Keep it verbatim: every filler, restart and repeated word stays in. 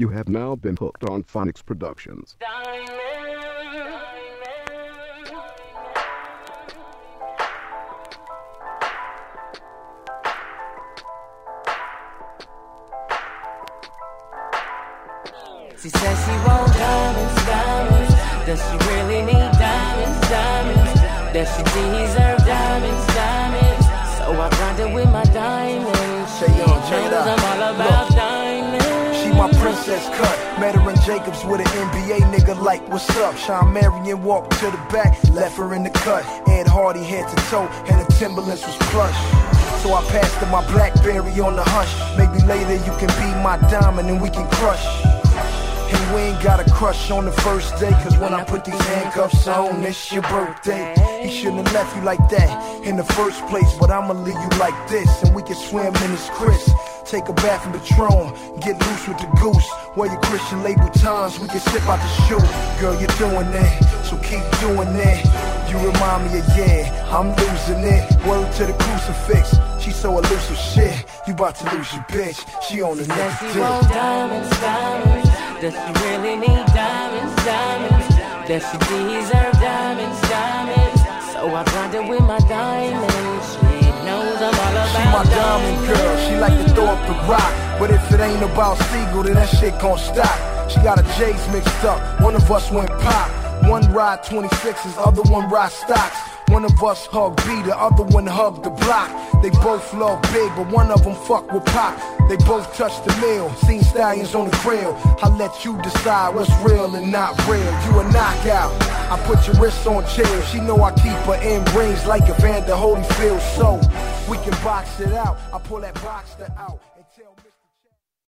You have now been hooked on Phonics Productions. She says she want diamonds, diamonds. Does she really need diamonds, diamonds? Does she deserve diamonds, diamonds? So I grinded with my diamonds. Say yo, check it out. I'm all about Look, diamonds. she my princess cut. Met her in Jacobs with an N B A nigga like, what's up? Sean Marion walked to the back, left her in the cut. Ed Hardy head to toe, and the Timberlands was plush. So I passed her my Blackberry on the hush. Maybe later you can be my diamond and we can crush. And we ain't got a crush on the first day, cause when I put these handcuffs on, it's your birthday. He shouldn't have left you like that in the first place, but I'ma leave you like this, and we can swim in this Chris. Take a bath in Patron, get loose with the goose. Wear your Christian label times, we can sip out the shoe. Girl, you're doing that, so keep doing that. You remind me of yeah, I'm losing it. Word to the crucifix, she so elusive shit. You about to lose your bitch, she on the next Does she dick. want diamonds, diamonds? Does she really need diamonds, diamonds? Does she deserve diamonds, diamonds? So I grinded with my diamonds. She knows I'm all about She my diamond girl, she like to throw up the rock. But if it ain't about Siegel, then that shit gon' stop. She got her J's mixed up, one of us went pop. One ride twenty-sixes, other one ride stocks. One of us hug B, the other one hug the block. They both love big, but one of them fuck with pop. They both touch the mill, seen stallions on the grill. I let you decide what's real and not real. You a knockout, I put your wrists on chairs. She know I keep her in rings like Evander Holyfield. So we can box it out, I pull that boxer out.